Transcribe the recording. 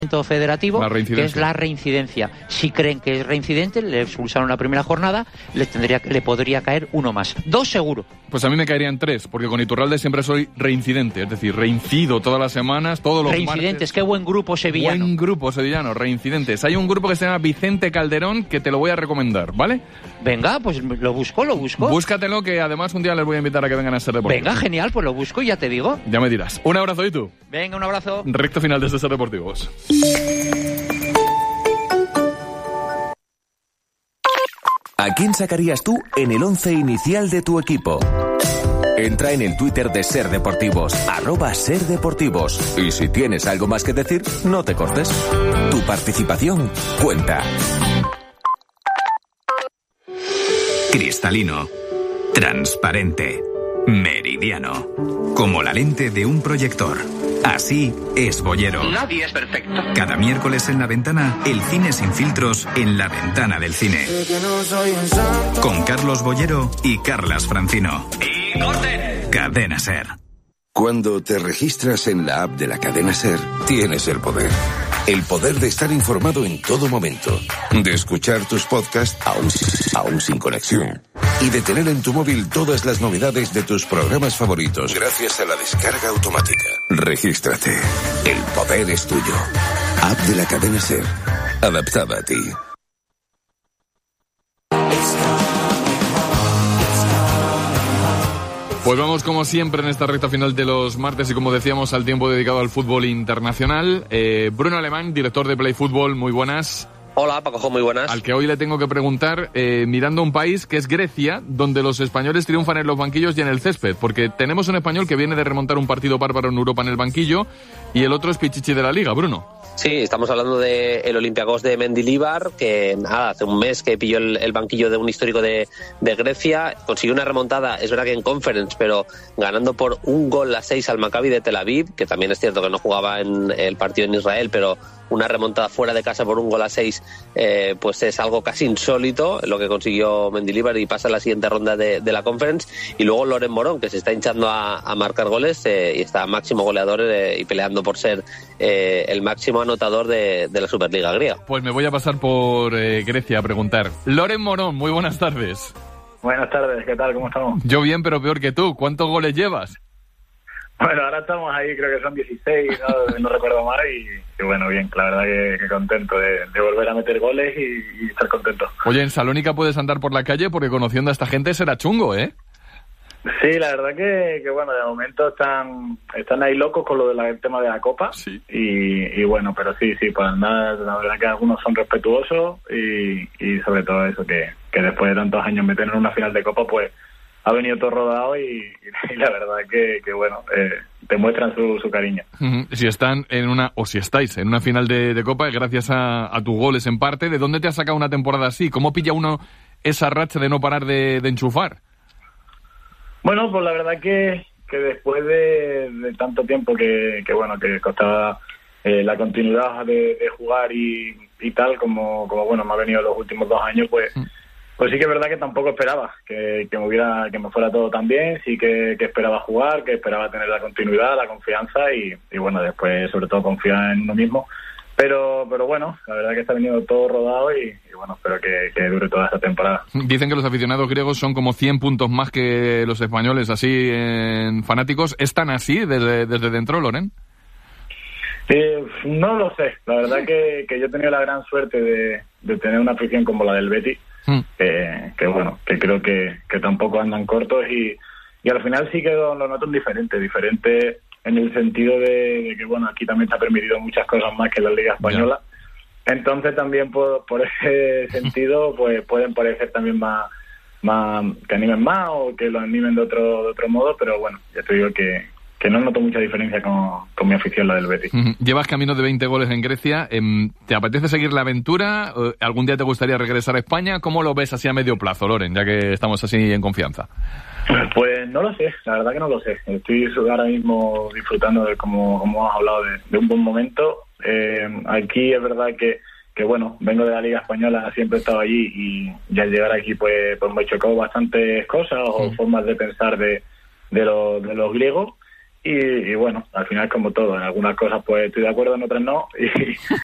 federativo, que es la reincidencia. Si creen que es reincidente, le expulsaron la primera jornada, le podría caer uno más. 2 seguro. Pues a mí me caerían 3, porque con Iturralde siempre soy reincidente, es decir, reincido todas las semanas, todos los reincidentes, martes. qué buen grupo sevillano. Buen grupo sevillano, reincidentes. Hay un grupo que se llama Vicente Calderón que te lo voy a recomendar, ¿vale? Venga, pues lo busco. Búscatelo, que además un día les voy a invitar a que vengan a Ser Deportivos. Venga, genial, pues lo busco y ya te digo. Ya me dirás. Un abrazo, ¿y tú? Venga, un abrazo. Recto final de Ser Deportivos. ¿A quién sacarías tú en el 11 inicial de tu equipo? Entra en el Twitter de Ser Deportivos, @SerDeportivos. Y si tienes algo más que decir, no te cortes. Tu participación cuenta. Cristalino, transparente, meridiano, como la lente de un proyector. Así es Bollero. Nadie es perfecto. Cada miércoles en La Ventana, el cine sin filtros en la ventana del cine. Con Carlos Bollero y Carlas Francino. ¡Y corten! Cadena Ser. Cuando te registras en la app de la cadena SER, tienes el poder. El poder de estar informado en todo momento, de escuchar tus podcasts aún sin conexión y de tener en tu móvil todas las novedades de tus programas favoritos gracias a la descarga automática. Regístrate. El poder es tuyo. App de la cadena SER. Adaptada a ti. Pues vamos como siempre en esta recta final de los martes y como decíamos al tiempo dedicado al fútbol internacional. Bruno Alemán, director de Play Fútbol, muy buenas. Hola, Paco, muy buenas. Al que hoy le tengo que preguntar, mirando un país que es Grecia, donde los españoles triunfan en los banquillos y en el césped, porque tenemos un español que viene de remontar un partido bárbaro en Europa en el banquillo y el otro es Pichichi de la Liga, Bruno. Sí, estamos hablando del Olympiacos de Mendilibar, que hace un mes que pilló el banquillo de un histórico de Grecia, consiguió una remontada, es verdad que en Conference, pero ganando por 1-6 al Maccabi de Tel Aviv, que también es cierto que no jugaba en el partido en Israel, pero una remontada fuera de casa por 1-6, pues es algo casi insólito lo que consiguió Mendilibar y pasa a la siguiente ronda de la Conference. Y luego Loren Morón, que se está hinchando a marcar goles y está máximo goleador y peleando por ser el máximo anotador de la Superliga griega. Pues me voy a pasar por Grecia a preguntar. Loren Morón, muy buenas tardes. Buenas tardes, ¿qué tal? ¿Cómo estamos? Yo bien, pero peor que tú. ¿Cuántos goles llevas? Bueno, ahora estamos ahí, creo que son 16, no recuerdo mal, y bueno, bien, la verdad que contento de volver a meter goles y estar contento. Oye, en Salónica puedes andar por la calle porque conociendo a esta gente será chungo, ¿eh? Sí, la verdad que bueno, de momento están ahí locos con lo del tema de la Copa, sí. Y bueno, pero sí, pues nada, la verdad que algunos son respetuosos y sobre todo eso, que después de tantos años meter en una final de Copa, pues ha venido todo rodado y la verdad que bueno, te muestran su cariño. Si están si estáis en una final de Copa, gracias a tus goles en parte, ¿de dónde te has sacado una temporada así? ¿Cómo pilla uno esa racha de no parar de enchufar? Bueno, pues la verdad que después de tanto tiempo que bueno, que costaba la continuidad de jugar y tal, como bueno, me ha venido los últimos 2 años, pues sí que es verdad que tampoco esperaba que me fuera todo tan bien, sí que esperaba jugar, que esperaba tener la continuidad, la confianza y bueno, después sobre todo confiar en uno mismo. Pero bueno, la verdad que está venido todo rodado y bueno, espero que dure toda esta temporada. Dicen que los aficionados griegos son como 100 puntos más que los españoles, así en fanáticos. ¿Están así desde dentro, Loren? No lo sé. La verdad que yo he tenido la gran suerte de tener una afición como la del Betis, que bueno, que creo que tampoco andan cortos y al final sí que lo noto diferente en el sentido de que bueno, aquí también se ha permitido muchas cosas más que la Liga Española. Ya. Entonces también por ese sentido pues pueden parecer también más que animen más o que lo animen de otro modo, pero bueno, ya te digo que no noto mucha diferencia con mi afición, la del Betis. Llevas camino de 20 goles en Grecia. ¿Te apetece seguir la aventura? ¿Algún día te gustaría regresar a España? ¿Cómo lo ves así a medio plazo, Loren, ya que estamos así en confianza? Pues no lo sé, la verdad que no lo sé. Estoy ahora mismo disfrutando de, como has hablado, de un buen momento. Aquí es verdad que bueno, vengo de la Liga Española, siempre he estado allí y al llegar aquí pues me chocó bastantes cosas o formas de pensar de los griegos. y bueno, al final como todo, en algunas cosas pues estoy de acuerdo, en otras no,